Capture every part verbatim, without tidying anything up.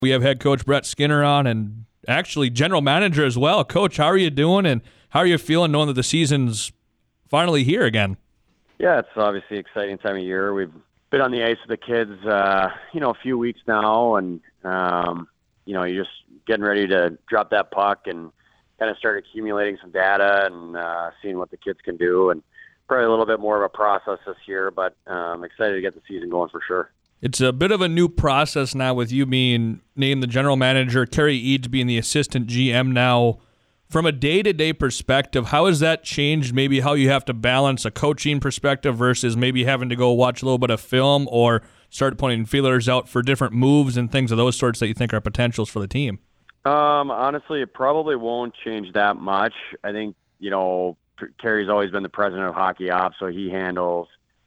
We have head coach Brett Skinner on, and actually general manager as well. Coach, how are you doing, and how are you feeling knowing that the season's finally here again? Yeah, it's obviously an exciting time of year. We've been on the ice with the kids, uh, you know, a few weeks now, and, um, you know, you're just getting ready to drop that puck and kind of start accumulating some data and uh, seeing what the kids can do. And probably a little bit more of a process this year, but I'm um, excited to get the season going for sure. It's a bit of a new process now with you being named the general manager, Terry Eads being the assistant G M now. From a day-to-day perspective, how has that changed maybe how you have to balance a coaching perspective versus maybe having to go watch a little bit of film or start putting feelers out for different moves and things of those sorts that you think are potentials for the team? Um, honestly, it probably won't change that much. I think, you know, Terry's always been the president of hockey ops, so he handles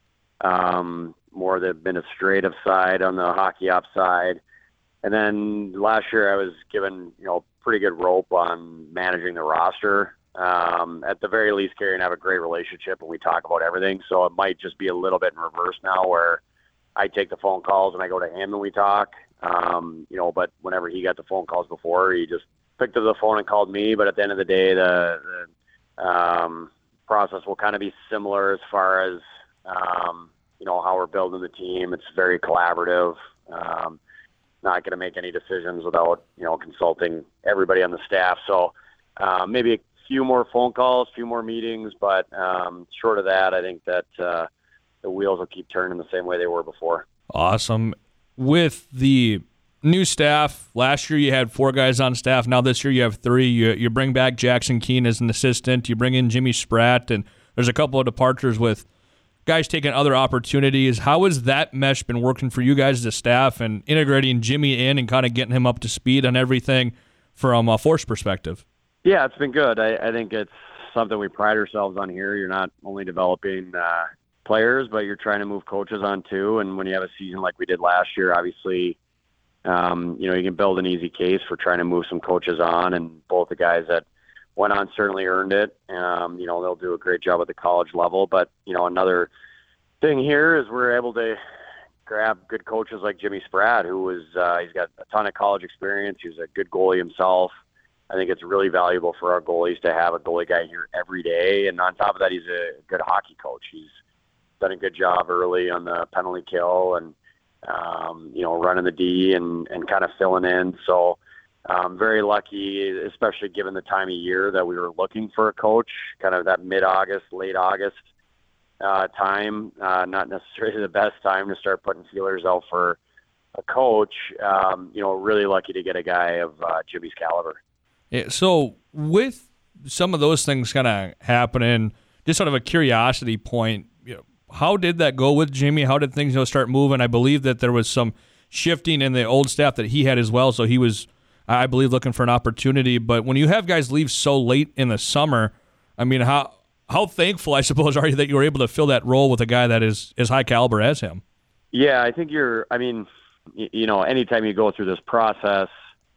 um, more the administrative side on the hockey ops side. And then last year I was given, you know, pretty good rope on managing the roster. Um, at the very least, Kerry and I have a great relationship and we talk about everything. So it might just be a little bit in reverse now where I take the phone calls and I go to him and we talk. Um, you know, but whenever he got the phone calls before, he just picked up the phone and called me. But at the end of the day, the, the um, process will kind of be similar as far as, um, you know, how we're building the team. It's very collaborative. Um, not going to make any decisions without, you know, consulting everybody on the staff. So uh, maybe a few more phone calls, a few more meetings, but um, short of that, I think that uh, the wheels will keep turning the same way they were before. Awesome. With the new staff, last year you had four guys on staff. Now this year you have three. You, you bring back Jackson Keene as an assistant. You bring in Jimmy Spratt, and there's a couple of departures with guys taking other opportunities. How has that mesh been working for you guys as a staff and integrating Jimmy in and kind of getting him up to speed on everything from a force perspective? Yeah, it's been good. I, I think it's something we pride ourselves on here. You're not only developing uh, players, but you're trying to move coaches on too. And when you have a season like we did last year, obviously, um, you know, you can build an easy case for trying to move some coaches on. And both the guys that went on certainly earned it. Um, you know, they'll do a great job at the college level. But, you know, another thing here is we're able to grab good coaches like Jimmy Spratt, who was, uh, he's got a ton of college experience. He's a good goalie himself. I think it's really valuable for our goalies to have a goalie guy here every day. And on top of that, he's a good hockey coach. He's done a good job early on the penalty kill and, um, you know, running the D and, and kind of filling in. So, Um, very lucky, especially given the time of year that we were looking for a coach, kind of that mid-August, late August uh, time, uh, not necessarily the best time to start putting feelers out for a coach. Um, you know, really lucky to get a guy of uh, Jimmy's caliber. Yeah, so with some of those things kind of happening, just sort of a curiosity point, you know, how did that go with Jimmy? How did things you know, start moving? I believe that there was some shifting in the old staff that he had as well, so he was – I believe looking for an opportunity. But when you have guys leave so late in the summer, I mean, how how thankful, I suppose, are you that you were able to fill that role with a guy that is as high caliber as him? Yeah, I think you're, I mean, you know, anytime you go through this process,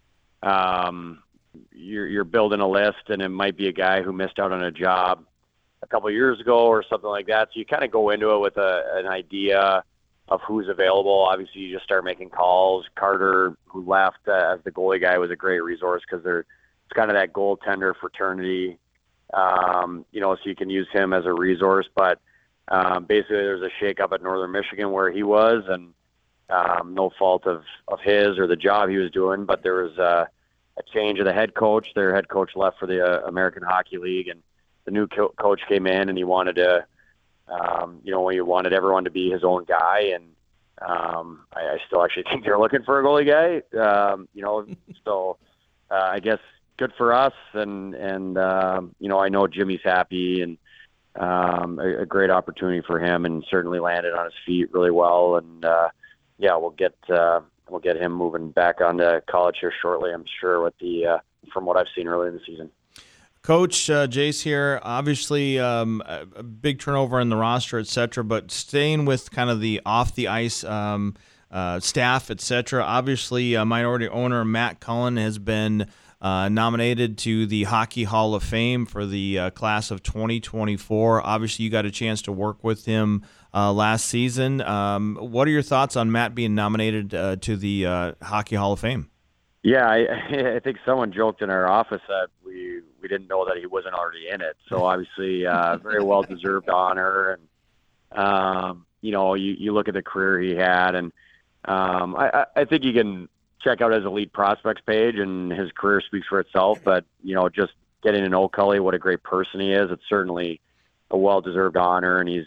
um, you're, you're building a list, and it might be a guy who missed out on a job a couple of years ago or something like that. So you kind of go into it with a, an idea of who's available. Obviously, you just start making calls. Carter, who left uh, as the goalie guy, was a great resource because they're it's kind of that goaltender fraternity, um, you know, so you can use him as a resource. But um, basically, there's a shakeup at Northern Michigan where he was, and um, no fault of, of his or the job he was doing, but there was a, a change of the head coach. Their head coach left for the uh, American Hockey League, and the new co- coach came in, and he wanted to Um, you know, he wanted everyone to be his own guy, and um, I, I still actually think they're looking for a goalie guy. Um, you know, so uh, I guess good for us, and and um, you know, I know Jimmy's happy, and um, a, a great opportunity for him, and certainly landed on his feet really well. And uh, yeah, we'll get uh, we'll get him moving back onto college here shortly, I'm sure, with the uh, from what I've seen early in the season. Coach, uh, Jace here. Obviously, um, a, a big turnover in the roster, et cetera, but staying with kind of the off-the-ice um, uh, staff, et cetera. Obviously, uh, minority owner Matt Cullen has been uh, nominated to the Hockey Hall of Fame for the uh, class of twenty twenty-four. Obviously, you got a chance to work with him uh, last season. Um, what are your thoughts on Matt being nominated uh, to the uh, Hockey Hall of Fame? Yeah, I, I think someone joked in our office that we we didn't know that he wasn't already in it. So obviously, uh, very well deserved honor, and um, you know, you, you look at the career he had, and um, I, I think you can check out his elite prospects page, and his career speaks for itself. But you know, just getting to know Cully, what a great person he is, it's certainly a well deserved honor, and he's.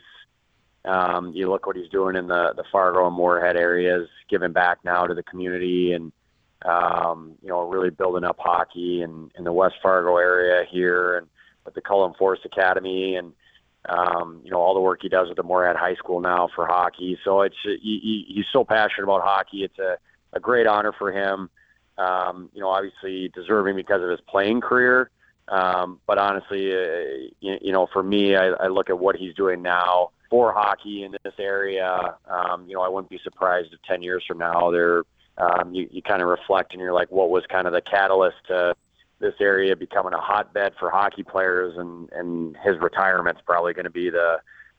Um, you look what he's doing in the the Fargo and Moorhead areas, giving back now to the community, and Um, you know, really building up hockey in, in the West Fargo area here, and with the Cullen Forest Academy, and um, you know, all the work he does with the Moorhead High School now for hockey. So it's he, he's so passionate about hockey. It's a, a great honor for him. Um, you know, obviously deserving because of his playing career. Um, but honestly, uh, you, you know, for me, I, I look at what he's doing now for hockey in this area. Um, you know, I wouldn't be surprised if ten years from now they're Um, you, you kind of reflect and you're like, what was kind of the catalyst to this area becoming a hotbed for hockey players, and, and his retirement's probably going to be the,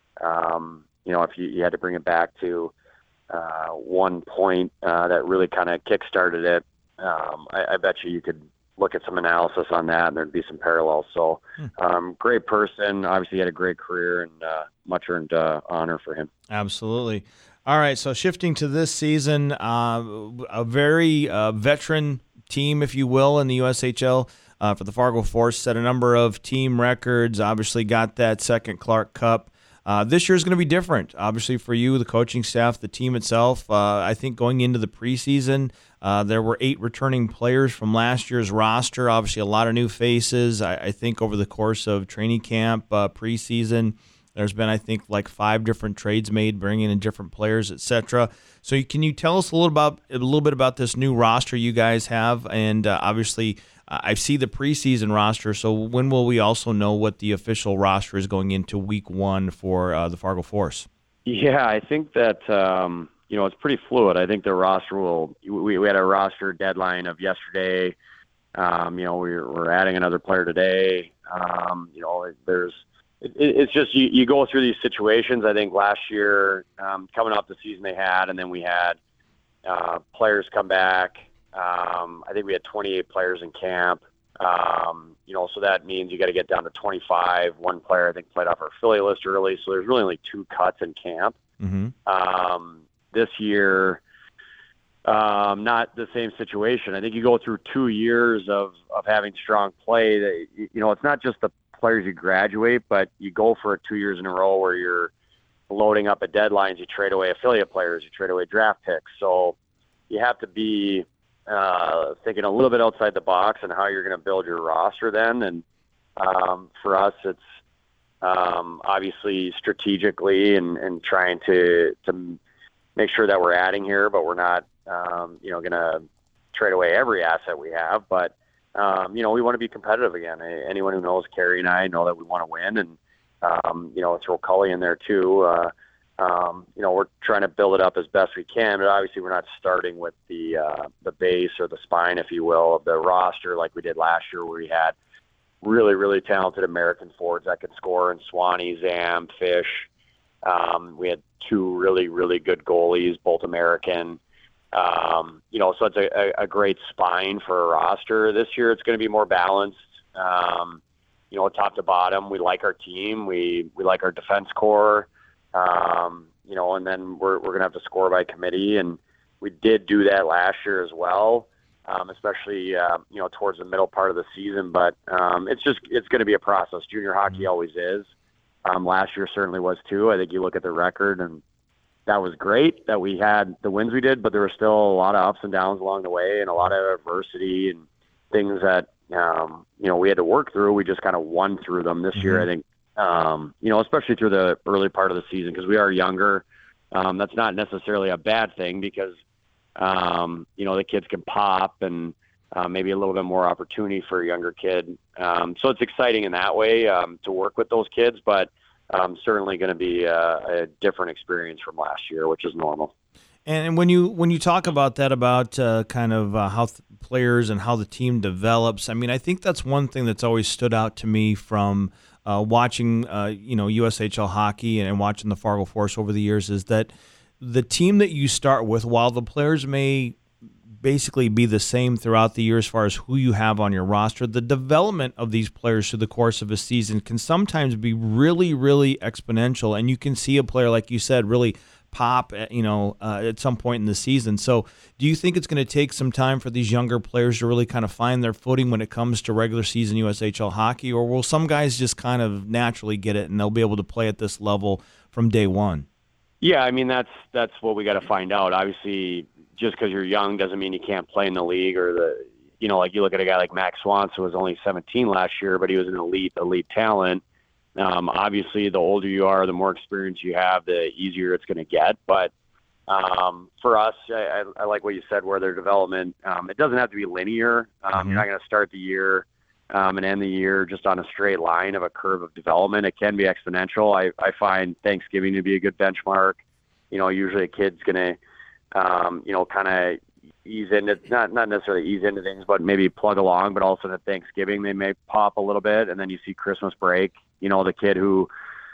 um, you know, if you, you had to bring it back to uh, one point uh, that really kind of kickstarted it, um, I, I bet you you could look at some analysis on that and there'd be some parallels. So um, great person, obviously had a great career, and uh, much earned uh, honor for him. Absolutely. All right, so shifting to this season, uh, a very uh, veteran team, if you will, in the U S H L uh, for the Fargo Force, set a number of team records, obviously got that second Clark Cup. Uh, this year is going to be different, obviously, for you, the coaching staff, the team itself. Uh, I think going into the preseason, uh, there were eight returning players from last year's roster, obviously a lot of new faces. I, I think over the course of training camp, uh, preseason, there's been, I think, like five different trades made, bringing in different players, et cetera. So can you tell us a little about a little bit about this new roster you guys have? And uh, obviously, uh, I see the preseason roster. So when will we also know what the official roster is going into week one for uh, the Fargo Force? Yeah, I think that um, you know, it's pretty fluid. I think the roster will. We, we had a roster deadline of yesterday. Um, you know, we're, we're adding another player today. Um, you know, there's. It's just you, you go through these situations. I think last year, um, coming off the season they had, and then we had uh, players come back. Um, I think we had twenty-eight players in camp. Um, you know, so that means you got to get down to twenty-five. One player, I think, played off our affiliate list early, so there's really only two cuts in camp. Mm-hmm. Um, this year, um, not the same situation. I think you go through two years of, of having strong play. That, you know, it's not just the players you graduate, but you go for it two years in a row where you're loading up at deadlines. You trade away affiliate players, you trade away draft picks. So you have to be uh, thinking a little bit outside the box and how you're going to build your roster then. And um, for us, it's um, obviously strategically and, and trying to to make sure that we're adding here, but we're not um, you know going to trade away every asset we have, but Um, you know, we want to be competitive again. Anyone who knows Carey and I know that we want to win, and um, you know, throw Cully in there too. Uh, um, you know, we're trying to build it up as best we can, but obviously we're not starting with the uh, the base or the spine, if you will, of the roster like we did last year, where we had really, really talented American forwards that could score in Swanee, Zam, Fish. Um, we had two really, really good goalies, both American. Um, you know, so it's a, a great spine for a roster. This year it's going to be more balanced, um, you know, top to bottom. We like our team. We, we like our defense core, um, you know, and then we're, we're going to have to score by committee. And we did do that last year as well, um, especially, uh, you know, towards the middle part of the season. But um, it's just, it's going to be a process. Junior hockey always is. Um, last year certainly was too. I think you look at the record, and that was great that we had the wins we did, but there were still a lot of ups and downs along the way, and a lot of adversity and things that, um, you know, we had to work through. We just kind of won through them this mm-hmm. year, I think, um, you know, especially through the early part of the season, because we are younger. Um, that's not necessarily a bad thing, because, um, you know, the kids can pop, and uh, maybe a little bit more opportunity for a younger kid. Um, so it's exciting in that way um, to work with those kids, but Um, certainly going to be a, a different experience from last year, which is normal. And when you when you talk about that, about uh, kind of uh, how th- players and how the team develops, I mean, I think that's one thing that's always stood out to me from uh, watching, uh, you know, U S H L hockey and, and watching the Fargo Force over the years, is that the team that you start with, while the players may basically be the same throughout the year as far as who you have on your roster. The development of these players through the course of a season can sometimes be really, really exponential, and you can see a player, like you said, really pop, you know, uh, at some point in the season. So do you think it's going to take some time for these younger players to really kind of find their footing when it comes to regular season U S H L hockey, or will some guys just kind of naturally get it and they'll be able to play at this level from day one? Yeah, I mean, that's that's what we got to find out. Obviously, just because you're young doesn't mean you can't play in the league, or the, you know, like you look at a guy like Max Swanson, who was only seventeen last year, but he was an elite, elite talent. Um, obviously, the older you are, the more experience you have, the easier it's going to get. But um, for us, I, I, I like what you said, where their development, um, it doesn't have to be linear. Um, mm-hmm. You're not going to start the year um, and end the year just on a straight line of a curve of development. It can be exponential. I, I find Thanksgiving to be a good benchmark. You know, usually a kid's going to, um, you know, kind of ease into, not not necessarily ease into things, but maybe plug along. But also at Thanksgiving, they may pop a little bit. And then you see Christmas break. You know, the kid who,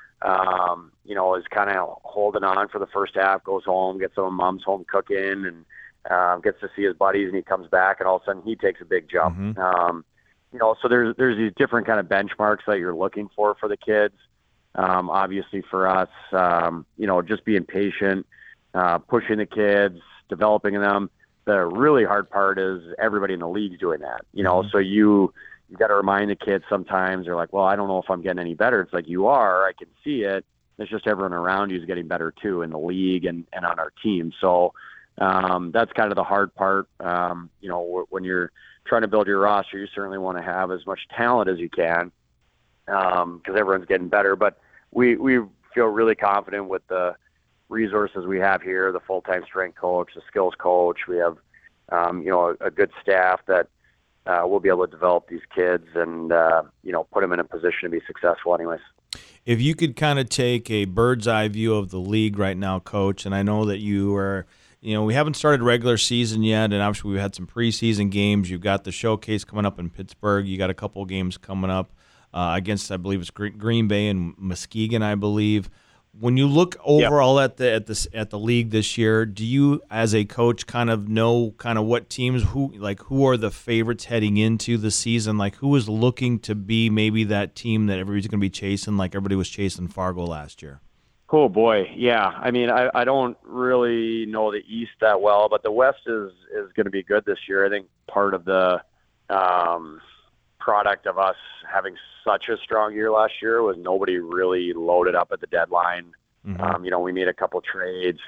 um, you know, is kind of holding on for the first half, goes home, gets some mom's home cooking, and uh, gets to see his buddies, and he comes back, and all of a sudden he takes a big jump. Mm-hmm. Um, you know, so there's there's these different kind of benchmarks that you're looking for for the kids. Um, obviously, for us, um, you know, just being patient, uh, pushing the kids, developing them. The really hard part is everybody in the league's doing that. You know, mm-hmm. so you. You got to remind the kids sometimes. They're like, well, I don't know if I'm getting any better. It's like, you are. I can see it. It's just everyone around you is getting better too in the league and, and on our team. So um, that's kind of the hard part. Um, you know, when you're trying to build your roster, you certainly want to have as much talent as you can because um, everyone's getting better. But we, we feel really confident with the resources we have here, the full-time strength coach, the skills coach. We have, um, you know, a, a good staff that, Uh, we'll be able to develop these kids and, uh, you know, put them in a position to be successful anyways. If you could kind of take a bird's eye view of the league right now, Coach, and I know that you are, you know, we haven't started regular season yet, and obviously we've had some preseason games. You've got the showcase coming up in Pittsburgh. You got a couple of games coming up uh, against, I believe it's Green Bay and Muskegon, I believe. When you look overall yep. at the at the at the league this year, do you, as a coach, kind of know kind of what teams who like who are the favorites heading into the season? Like, who is looking to be maybe that team that everybody's going to be chasing, like everybody was chasing Fargo last year? Oh boy, yeah. I mean, I, I don't really know the East that well, but the West is is going to be good this year. I think part of the um, product of us having such a strong year last year was nobody really loaded up at the deadline. Mm-hmm. Um, you know, we made a couple trades,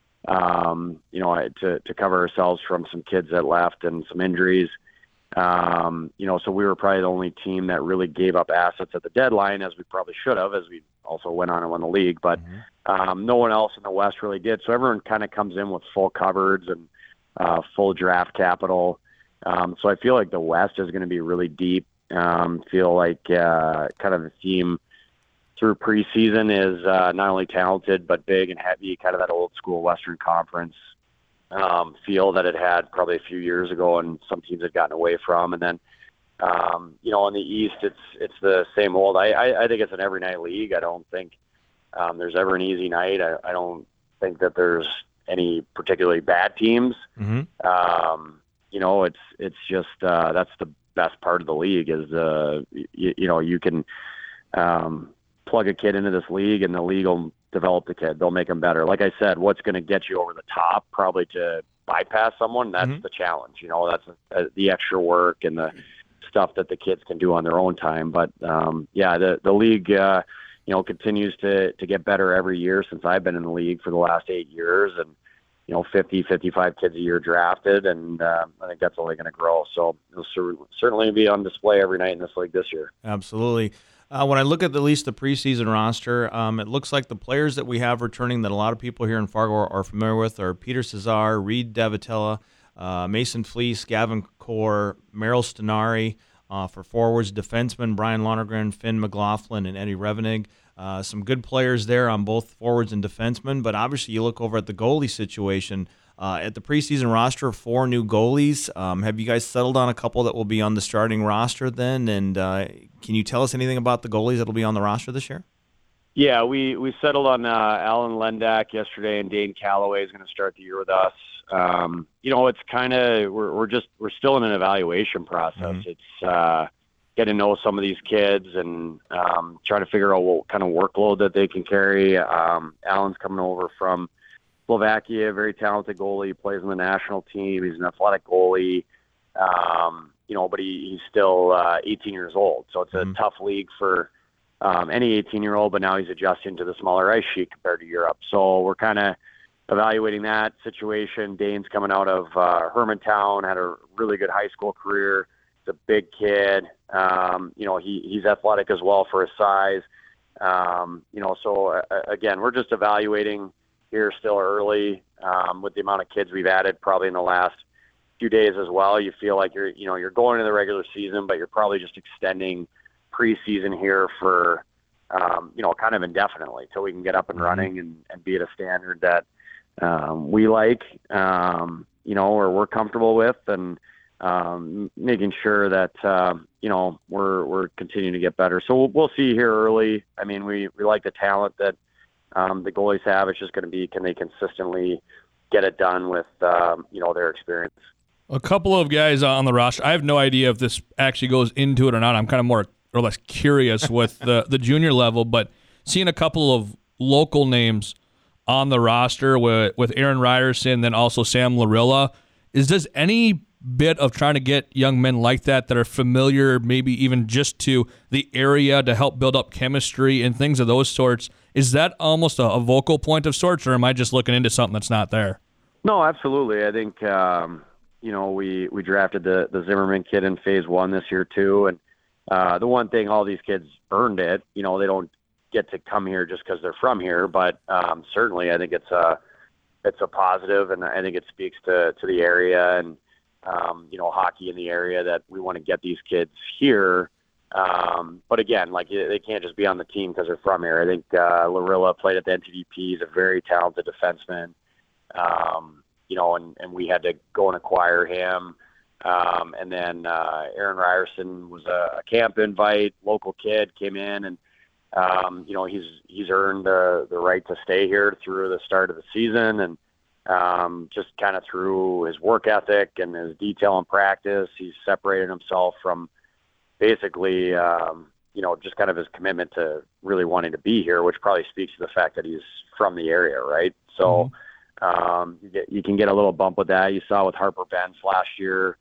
um, you know, to, to cover ourselves from some kids that left and some injuries. Um, you know, so we were probably the only team that really gave up assets at the deadline, as we probably should have, as we also went on and won the league. But mm-hmm. um, no one else in the West really did. So everyone kind of comes in with full cupboards and uh, full draft capital. Um, so I feel like the West is going to be really deep. Um, feel like uh, kind of the theme through preseason is uh, not only talented but big and heavy, kind of that old school Western Conference um, feel that it had probably a few years ago, and some teams had gotten away from. And then um, you know, in the East, it's it's the same old. I, I, I think it's an every night league. I don't think um, there's ever an easy night. I, I don't think that there's any particularly bad teams. Mm-hmm. Um, you know, it's it's just uh, that's the best part of the league is uh, you, you know you can um, plug a kid into this league, and the league will develop the kid. They'll make them better. Like I said, what's going to get you over the top, probably to bypass someone, that's mm-hmm. the challenge. You know, that's uh, the extra work and the stuff that the kids can do on their own time. But um, yeah, the the league uh, you know continues to to get better every year since I've been in the league for the last eight years, and you know fifty, fifty-five kids a year drafted, and uh, I think that's only going to grow. So it'll cer- certainly be on display every night in this league this year. Absolutely. Uh, when I look at at least the preseason roster, um, it looks like the players that we have returning that a lot of people here in Fargo are, are familiar with are Peter Cesar, Reed Davitella, uh, Mason Fleece, Gavin Kaur, Merrill Stenari, uh, for forwards, defensemen Brian Lonergan, Finn McLaughlin, and Eddie Revenig. Uh, some good players there on both forwards and defensemen, but obviously you look over at the goalie situation. Uh, at the preseason roster, four new goalies. Um, have you guys settled on a couple that will be on the starting roster then? And uh, can you tell us anything about the goalies that will be on the roster this year? Yeah, we, we settled on uh, Alan Lendak yesterday, and Dane Calloway is going to start the year with us. Um, you know, it's kind of we're we're just we're still in an evaluation process. Mm-hmm. It's uh, getting to know some of these kids and um, trying to figure out what kind of workload that they can carry. Um, Alan's coming over from Slovakia, very talented goalie. He plays on the national team. He's an athletic goalie. Um, you know, but he, he's still uh, eighteen years old, so it's a mm-hmm. tough league for um, any eighteen-year-old. But now he's adjusting to the smaller ice sheet compared to Europe. So we're kind of evaluating that situation. Dane's coming out of uh, Hermantown, had a really good high school career. He's a big kid. Um, you know, he he's athletic as well for his size. Um, you know, so uh, again, we're just evaluating here, still early um, with the amount of kids we've added probably in the last few days as well. You feel like you're, you know, you're going into the regular season, but you're probably just extending preseason here for, um, you know, kind of indefinitely till we can get up and running and, and be at a standard that um, we like, um, you know, or we're comfortable with, and um, making sure that, uh, you know, we're, we're continuing to get better. So we'll, we'll see here early. I mean, we, we like the talent that um, the goalies have. It's just going to be, can they consistently get it done with, um, you know, their experience. A couple of guys on the roster. I have no idea if this actually goes into it or not. I'm kind of more or less curious with the, the junior level, but seeing a couple of local names on the roster with, with Aaron Ryerson, then also Sam Larilla. Is this any bit of trying to get young men like that that are familiar, maybe even just to the area, to help build up chemistry and things of those sorts? Is that almost a, a vocal point of sorts, or am I just looking into something that's not there? No, absolutely. I think, um, you know, we, we drafted the, the Zimmerman kid in phase one this year too. And uh, the one thing, all these kids earned it. You know, they don't get to come here just because they're from here, but um, certainly I think it's a, it's a positive, and I think it speaks to, to the area and, um, you know, hockey in the area, that we want to get these kids here. Um, but again, like, they can't just be on the team because they're from here. I think uh, Larilla played at the N T D P. He's a very talented defenseman. Um, you know, and, and we had to go and acquire him. Um, and then uh, Aaron Ryerson was a, a camp invite, local kid, came in, and, um, you know, he's he's earned the, the right to stay here through the start of the season, and um, just kind of through his work ethic and his detail in practice, he's separated himself from basically, um, you know, just kind of his commitment to really wanting to be here, which probably speaks to the fact that he's from the area, right? So, mm-hmm. Um, you, get, you can get a little bump with that. You saw with Harper Benz last year,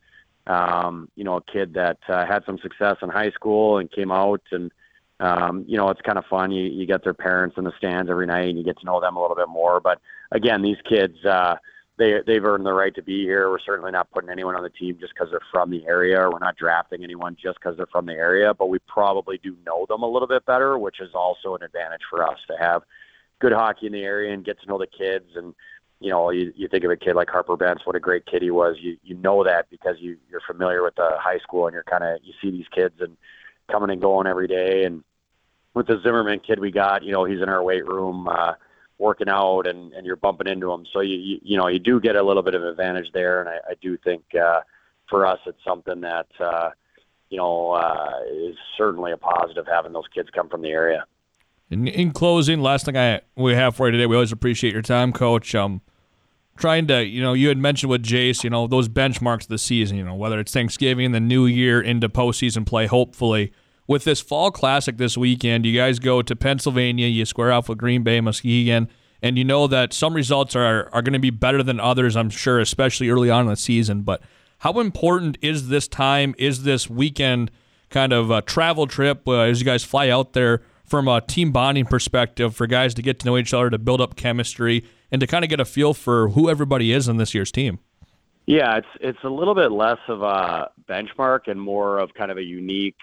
um, you know, a kid that uh, had some success in high school and came out, and, um, you know, it's kind of fun. You, you get their parents in the stands every night and you get to know them a little bit more. But again, these kids, uh, they, they've earned the right to be here. We're certainly not putting anyone on the team just because they're from the area, or we're not drafting anyone just because they're from the area, but we probably do know them a little bit better, which is also an advantage for us to have good hockey in the area and get to know the kids. And, you know, you, you think of a kid like Harper Benz, what a great kid he was. You you know that because you, you're familiar with the high school, and you're kind of, you see these kids and coming and going every day. And with the Zimmerman kid we got, you know, he's in our weight room uh, working out, and, and you're bumping into him. So, you, you you know, you do get a little bit of advantage there. And I, I do think uh, for us it's something that, uh, you know, uh, is certainly a positive having those kids come from the area. In, in closing, last thing I we have for you today, we always appreciate your time, Coach. Um, trying to, you know, you had mentioned with Jace, you know, those benchmarks of the season, you know, whether it's Thanksgiving, the new year, into postseason play, hopefully. With this fall classic this weekend, you guys go to Pennsylvania, you square off with Green Bay, Muskegon, and you know that some results are, are going to be better than others, I'm sure, especially early on in the season. But how important is this time, is this weekend kind of a travel trip uh, as you guys fly out there, from a team bonding perspective, for guys to get to know each other, to build up chemistry, and to kind of get a feel for who everybody is in this year's team? Yeah, it's it's a little bit less of a benchmark and more of kind of a unique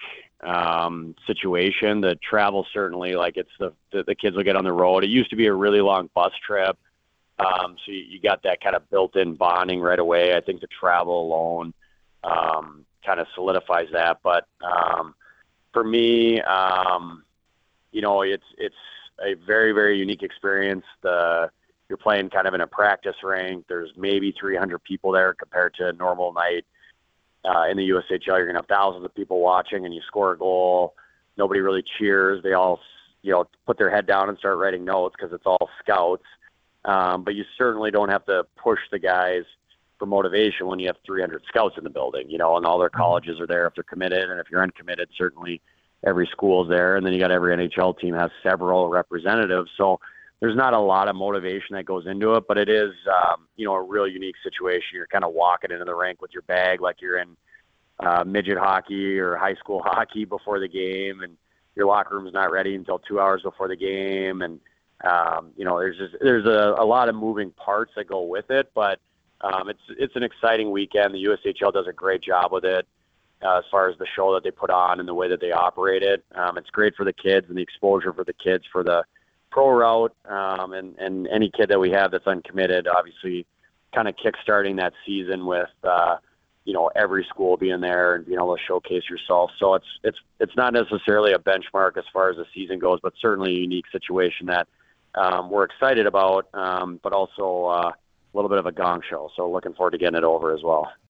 um, situation. The travel, certainly, like, it's the, the the kids will get on the road. It used to be a really long bus trip, um, so you, you got that kind of built-in bonding right away. I think the travel alone um, kind of solidifies that. But um, for me, um, you know, it's it's a very, very unique experience. The You're playing kind of in a practice rink. There's maybe three hundred people there compared to a normal night uh, in the U S H L. You're going to have thousands of people watching, and you score a goal. Nobody really cheers. They all, you know, put their head down and start writing notes because it's all scouts. Um, but you certainly don't have to push the guys for motivation when you have three hundred scouts in the building, you know, and all their colleges are there if they're committed. And if you're uncommitted, certainly every school's there. And then you got every N H L team has several representatives. So there's not a lot of motivation that goes into it, but it is, um, you know, a real unique situation. You're kind of walking into the rink with your bag like you're in uh, midget hockey or high school hockey before the game, and your locker room's not ready until two hours before the game. And, um, you know, there's just, there's a, a lot of moving parts that go with it, but um, it's, it's an exciting weekend. The U S H L does a great job with it uh, as far as the show that they put on and the way that they operate it. Um, it's great for the kids and the exposure for the kids for the pro route, um, and, and any kid that we have that's uncommitted, obviously kind of kickstarting that season with, uh, you know, every school being there and being able to showcase yourself. So it's, it's, it's not necessarily a benchmark as far as the season goes, but certainly a unique situation that um, we're excited about, um, but also uh, a little bit of a gong show. So looking forward to getting it over as well.